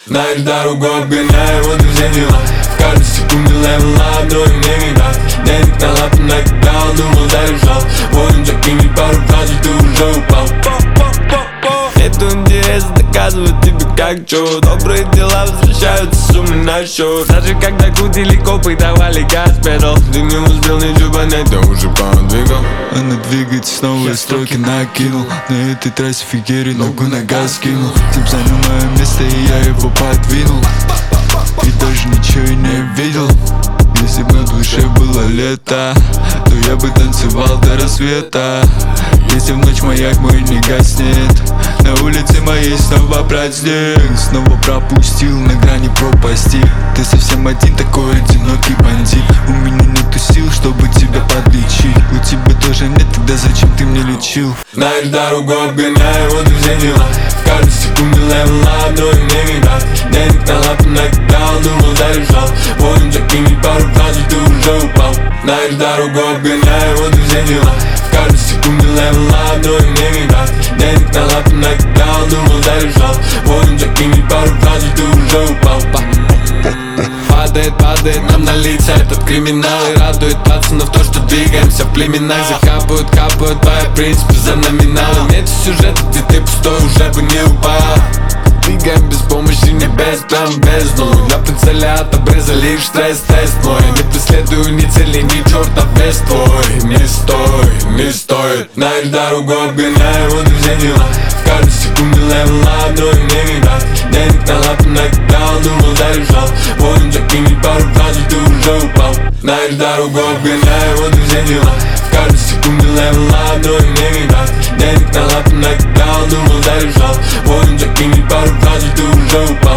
Знаешь, дорогу обгоняю, вот и все дела. В каждой секунде левел ап, но и не видать. Денег на лапу накидал, думал, зарешал. Водим закинуть пару фраз, и ты уже упал. Нету интереса доказывать тебе как чё. Добрые дела возвращаются с суммой на счет. Даже когда крутили копы и давали газ педал, ты не успел ничего понять, я уже подвигал. Она двигается, снова строки накинул. На этой трассе фигери ногу на газ скинул. Тип занял мое место, и я его подвинул. И даже ничего и не видел. Если бы на душе было лето, то я бы танцевал до рассвета. Если в ночь маяк мой не гаснет, на улице моей снова праздник. Снова пропустил, на грани пропасти. Ты совсем один, такой одинокий бандит. У меня нету сил, чтобы тебя подлечить. У тебя тоже нет, тогда зачем ты мне лечил? Знаешь, дорогу обгоняю, вот и все дела. В каждой секунде левел ап, но и не видать. Денег на лапу накидал, думал, зарешал. Водим закинуть пару фраз, и ты уже упал. Знаешь, дорогу обгоняю, вот и все дела. В каждой секунде левел ап, но и не видать. Денег на лапу накидал, думал, зарешал. Водим закинуть пару фраз, и ты уже упал. Падает нам на лица этот криминал. И радует пацанов то, что двигаемся в племенах. Закапают, капают твои принципы за номиналы. Нет сюжета, где ты пустой, уже бы не упал. Двигаем без помощи, не без план, без нуль. На прицеле от обреза лишь стресс-тест мой. Не преследую ни цели, ни черта вес твой. Не стоит. Знаешь, дорогу обгоняю, вот и все дела. В каждой секунде левел ап, но и не видать. Денег на лапу накидал, думал, зарешал. Водим закинуть пару фраз, и ты уже упал. Знаешь, дорогу обгоняю, вот и все дела. В каждой секунде левел ап, но и не видать. Денег на лапу накидал, думал, зарешал. Водим закинуть пару фраз, и ты уже упал.